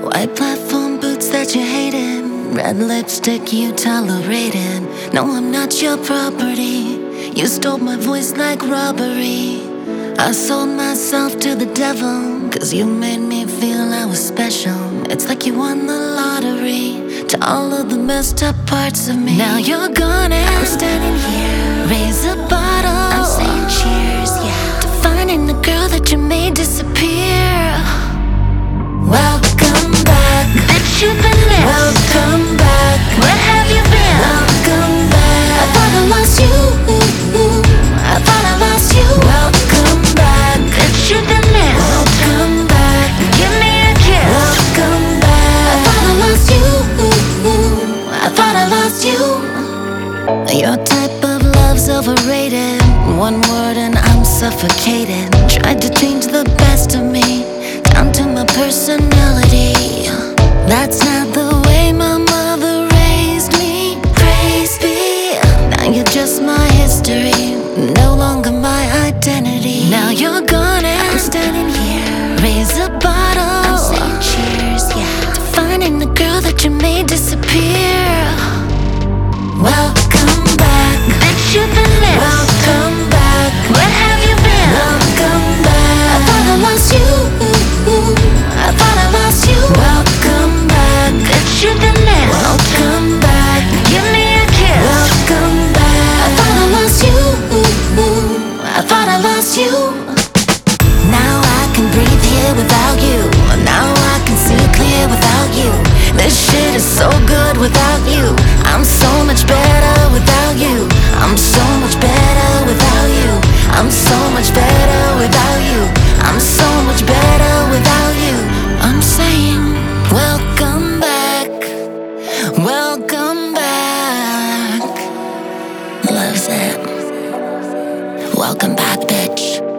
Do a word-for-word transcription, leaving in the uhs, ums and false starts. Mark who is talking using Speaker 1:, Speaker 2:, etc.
Speaker 1: White platform boots that you hated, red lipstick you tolerated. No, I'm not your property. You stole my voice like robbery. I sold myself to the devil, cause you made me feel I was special. It's like you won the lottery to all of the messed up parts of me. Now you're gone and I'm standing here, raise a bottle, I'm saying cheers, yeah, to finding the girl that you made disappear. Welcome back, bitch, you've been missed. Welcome back, where have you been? Welcome back, I thought I lost you, I thought I lost you. Welcome back, bitch, you've been missed. Welcome back, give me a kiss. Welcome back, I thought I lost you, I thought I lost you. Your type of love's overrated. One word and I'm suffocated. Tried to change the best of me down to my personality. That's not the way my mother raised me. Praise be, now you're just my history, no longer my identity. Now you're gone and I'm standing here, raise a bottle, I'm saying cheers, yeah, to finding the girl that you made disappear. Welcome back, bitch, you've been missed. Welcome back, where have you been? Welcome back, I thought I lost you, I thought I lost you. Welcome back, bitch, you've been missed. Welcome back, give me a kiss. Welcome back, I thought I lost you, I thought I lost you. Now I can breathe here without you. Now I can see clear without you. This shit is so good without you. I'm so much better without you. I'm so much better without you. I'm so much better without you. I'm so much better without you. I'm saying, welcome back, welcome back. Love that. Welcome back, bitch.